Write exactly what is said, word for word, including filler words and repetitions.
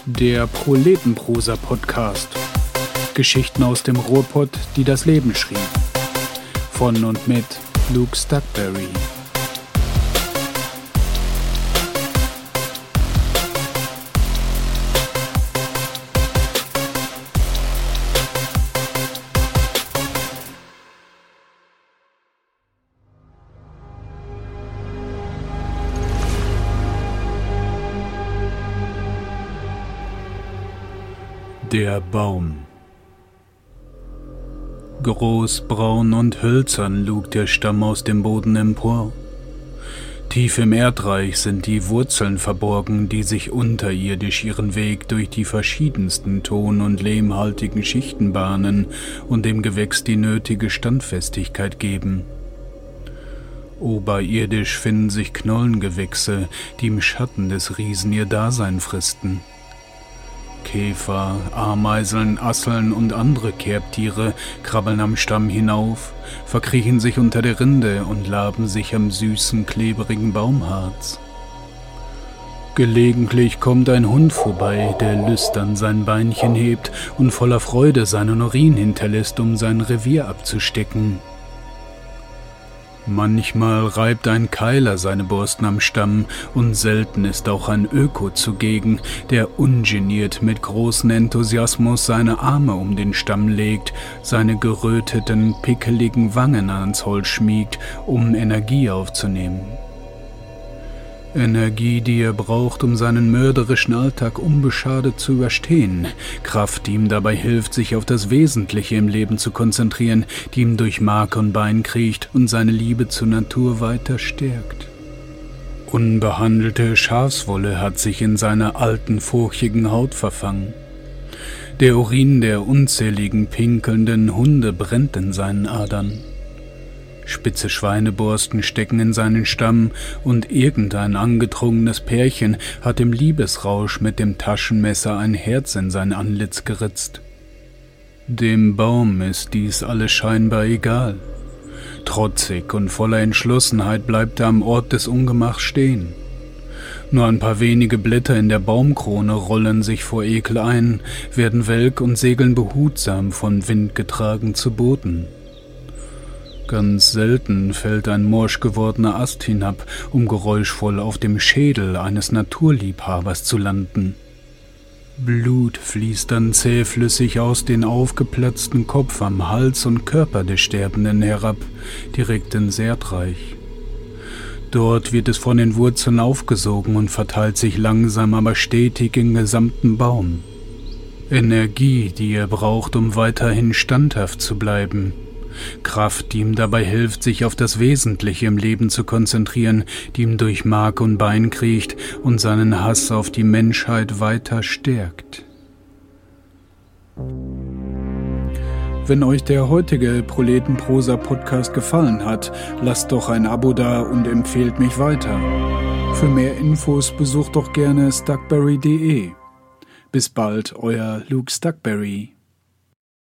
Der Proletenprosa-Podcast. Geschichten aus dem Ruhrpott, die das Leben schrieb. Von und mit Luke Stuckberry. Der Baum. Groß, braun und hölzern lugt der Stamm aus dem Boden empor. Tief im Erdreich sind die Wurzeln verborgen, die sich unterirdisch ihren Weg durch die verschiedensten ton- und lehmhaltigen Schichten bahnen und dem Gewächs die nötige Standfestigkeit geben. Oberirdisch finden sich Knollengewächse, die im Schatten des Riesen ihr Dasein fristen. Käfer, Ameiseln, Asseln und andere Kerbtiere krabbeln am Stamm hinauf, verkriechen sich unter der Rinde und laben sich am süßen, klebrigen Baumharz. Gelegentlich kommt ein Hund vorbei, der lüstern sein Beinchen hebt und voller Freude seinen Urin hinterlässt, um sein Revier abzustecken. Manchmal reibt ein Keiler seine Borsten am Stamm und selten ist auch ein Öko zugegen, der ungeniert mit großem Enthusiasmus seine Arme um den Stamm legt, seine geröteten, pickeligen Wangen ans Holz schmiegt, um Energie aufzunehmen. Energie, die er braucht, um seinen mörderischen Alltag unbeschadet zu überstehen. Kraft, die ihm dabei hilft, sich auf das Wesentliche im Leben zu konzentrieren, die ihm durch Mark und Bein kriecht und seine Liebe zur Natur weiter stärkt. Unbehandelte Schafswolle hat sich in seiner alten, furchigen Haut verfangen. Der Urin der unzähligen, pinkelnden Hunde brennt in seinen Adern. Spitze Schweineborsten stecken in seinen Stamm und irgendein angetrunkenes Pärchen hat im Liebesrausch mit dem Taschenmesser ein Herz in sein Antlitz geritzt. Dem Baum ist dies alles scheinbar egal. Trotzig und voller Entschlossenheit bleibt er am Ort des Ungemachs stehen. Nur ein paar wenige Blätter in der Baumkrone rollen sich vor Ekel ein, werden welk und segeln behutsam von Wind getragen zu Boden. Ganz selten fällt ein morsch gewordener Ast hinab, um geräuschvoll auf dem Schädel eines Naturliebhabers zu landen. Blut fließt dann zähflüssig aus dem aufgeplatzten Kopf am Hals und Körper des Sterbenden herab, direkt ins Erdreich. Dort wird es von den Wurzeln aufgesogen und verteilt sich langsam aber stetig im gesamten Baum. Energie, die er braucht, um weiterhin standhaft zu bleiben. Kraft, die ihm dabei hilft, sich auf das Wesentliche im Leben zu konzentrieren, die ihm durch Mark und Bein kriecht und seinen Hass auf die Menschheit weiter stärkt. Wenn euch der heutige Proletenprosa-Podcast gefallen hat, lasst doch ein Abo da und empfehlt mich weiter. Für mehr Infos besucht doch gerne stuckberry punkt de. Bis bald, euer Luke Stuckberry.